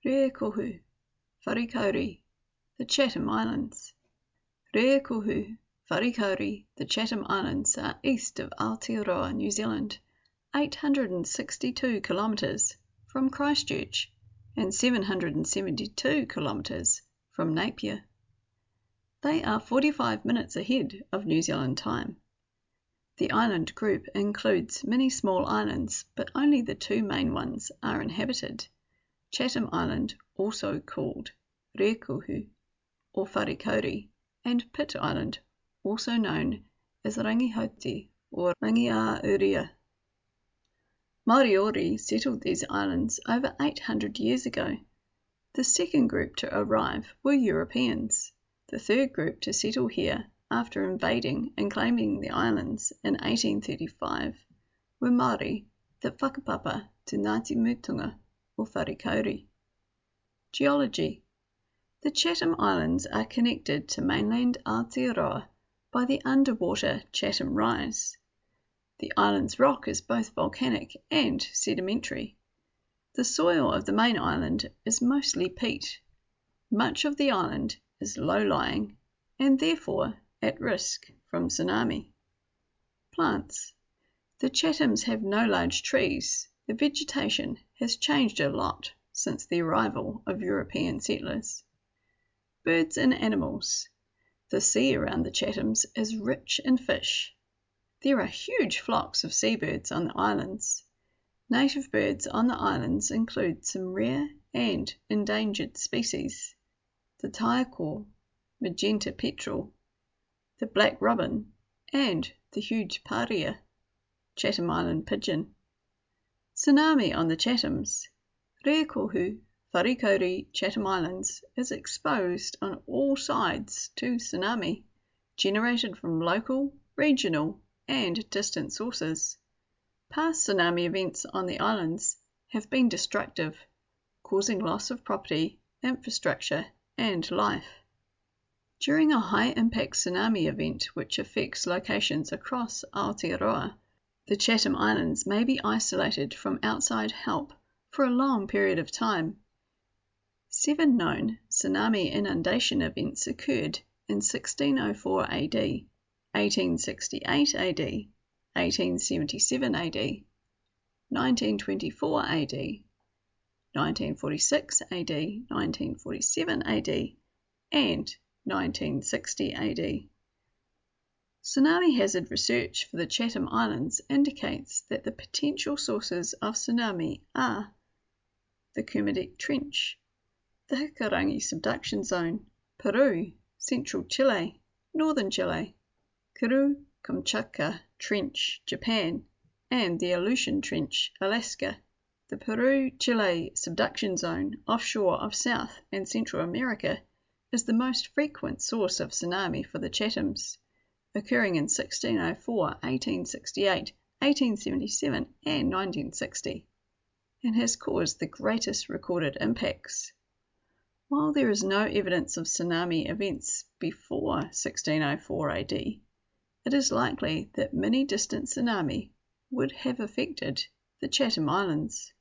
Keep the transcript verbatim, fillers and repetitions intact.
Rekohu, Wharikauri, the Chatham Islands. Rekohu, Wharikauri, the Chatham Islands are east of Aotearoa, New Zealand, eight hundred sixty-two kilometres from Christchurch and seven hundred seventy-two kilometres from Napier. They are forty-five minutes ahead of New Zealand time. The island group includes many small islands, but only the two main ones are inhabited. Chatham Island, also called Rekohu or Wharikauri, and Pitt Island, also known as Rangihauti or Rangiaowhia. Moriori settled these islands over eight hundred years ago. The second group to arrive were Europeans. The third group to settle here after invading and claiming the islands in eighteen thirty-five were Māori that whakapapa to Ngāti Mutunga or Wharikauri. Geology. The Chatham Islands are connected to mainland Aotearoa by the underwater Chatham Rise. The island's rock is both volcanic and sedimentary. The soil of the main island is mostly peat. Much of the island is low-lying and therefore at risk from tsunami. Plants. The Chathams have no large trees. The vegetation has changed a lot since the arrival of European settlers. Birds and animals. The sea around the Chathams is rich in fish. There are huge flocks of seabirds on the islands. Native birds on the islands include some rare and endangered species: the taiakoa, magenta petrel, the black robin, and the huge paria, Chatham Island pigeon. Tsunami on the Chathams. Rekohu, Wharikauri, Chatham Islands is exposed on all sides to tsunami, generated from local, regional, and distant sources. Past tsunami events on the islands have been destructive, causing loss of property, infrastructure, and life. During a high-impact tsunami event which affects locations across Aotearoa, the Chatham Islands may be isolated from outside help for a long period of time. Seven known tsunami inundation events occurred in sixteen oh four A D, eighteen sixty-eight A D, eighteen seventy-seven A D, nineteen twenty-four A D, nineteen forty-six A D, nineteen forty-seven A D, and nineteen sixty A D. Tsunami hazard research for the Chatham Islands indicates that the potential sources of tsunami are the Kermadec Trench, the Hikurangi Subduction Zone, Peru, Central Chile, Northern Chile, Kuru-Kamchatka Trench, Japan, and the Aleutian Trench, Alaska. The Peru-Chile Subduction Zone offshore of South and Central America is the most frequent source of tsunami for the Chathams, occurring in sixteen oh four, eighteen sixty-eight, eighteen seventy-seven, and nineteen sixty, and has caused the greatest recorded impacts. While there is no evidence of tsunami events before sixteen oh four A D, it is likely that many distant tsunami would have affected the Chatham Islands.